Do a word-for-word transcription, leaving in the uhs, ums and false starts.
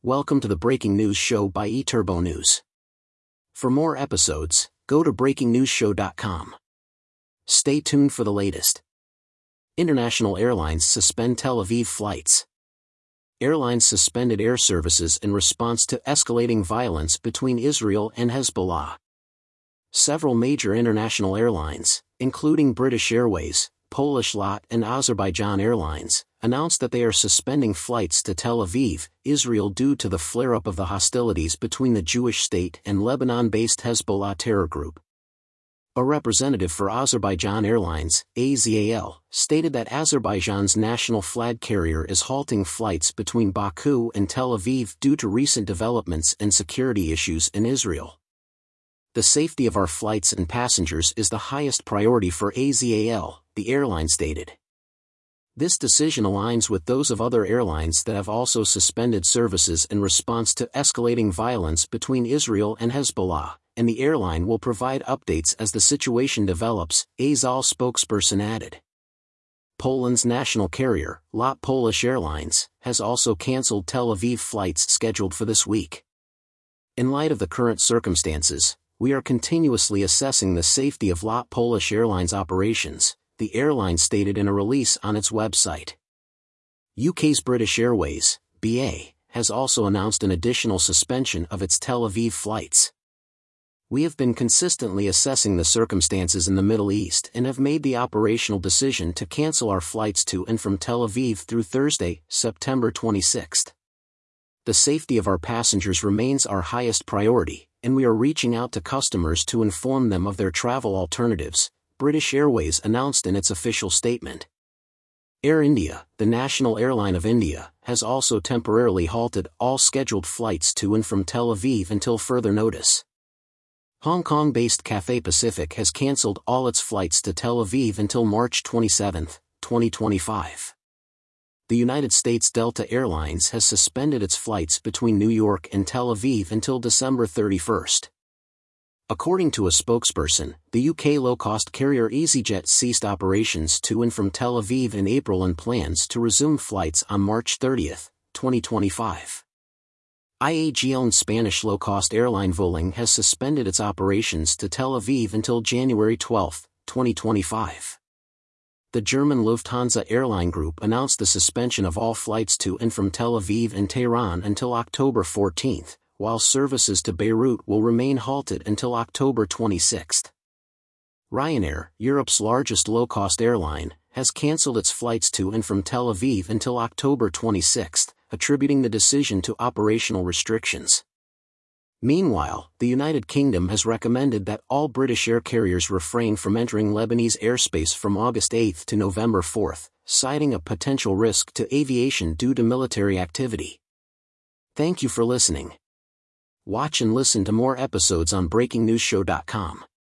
Welcome to the Breaking News Show by eTurbo News. For more episodes, go to breaking news show dot com. Stay tuned for the latest. International airlines suspend Tel Aviv flights. Airlines suspended air services in response to escalating violence between Israel and Hezbollah. Several major international airlines, including British Airways, Polish LOT and Azerbaijan Airlines, announced that they are suspending flights to Tel Aviv, Israel due to the flare-up of the hostilities between the Jewish state and Lebanon-based Hezbollah terror group. A representative for Azerbaijan Airlines, A Z A L, stated that Azerbaijan's national flag carrier is halting flights between Baku and Tel Aviv due to recent developments and security issues in Israel. The safety of our flights and passengers is the highest priority for A Z A L, the airline stated. This decision aligns with those of other airlines that have also suspended services in response to escalating violence between Israel and Hezbollah, and the airline will provide updates as the situation develops, A Z A L spokesperson added. Poland's national carrier, LOT Polish Airlines, has also cancelled Tel Aviv flights scheduled for this week. In light of the current circumstances, we are continuously assessing the safety of LOT Polish Airlines operations, the airline stated in a release on its website. U K's British Airways, B A, has also announced an additional suspension of its Tel Aviv flights. We have been consistently assessing the circumstances in the Middle East and have made the operational decision to cancel our flights to and from Tel Aviv through Thursday, September twenty-sixth. The safety of our passengers remains our highest priority, and we are reaching out to customers to inform them of their travel alternatives, British Airways announced in its official statement. Air India, the national airline of India, has also temporarily halted all scheduled flights to and from Tel Aviv until further notice. Hong Kong-based Cathay Pacific has cancelled all its flights to Tel Aviv until March twenty-seventh, twenty twenty-five. The United States Delta Airlines has suspended its flights between New York and Tel Aviv until December thirty-first. According to a spokesperson, the U K low-cost carrier EasyJet ceased operations to and from Tel Aviv in April and plans to resume flights on March thirtieth, twenty twenty-five. I A G-owned Spanish low-cost airline Vueling has suspended its operations to Tel Aviv until January twelfth, twenty twenty-five. The German Lufthansa airline group announced the suspension of all flights to and from Tel Aviv and Tehran until October fourteenth, while services to Beirut will remain halted until October twenty-sixth. Ryanair, Europe's largest low-cost airline, has cancelled its flights to and from Tel Aviv until October twenty-sixth, attributing the decision to operational restrictions. Meanwhile, the United Kingdom has recommended that all British air carriers refrain from entering Lebanese airspace from August eighth to November fourth, citing a potential risk to aviation due to military activity. Thank you for listening. Watch and listen to more episodes on breaking news show dot com.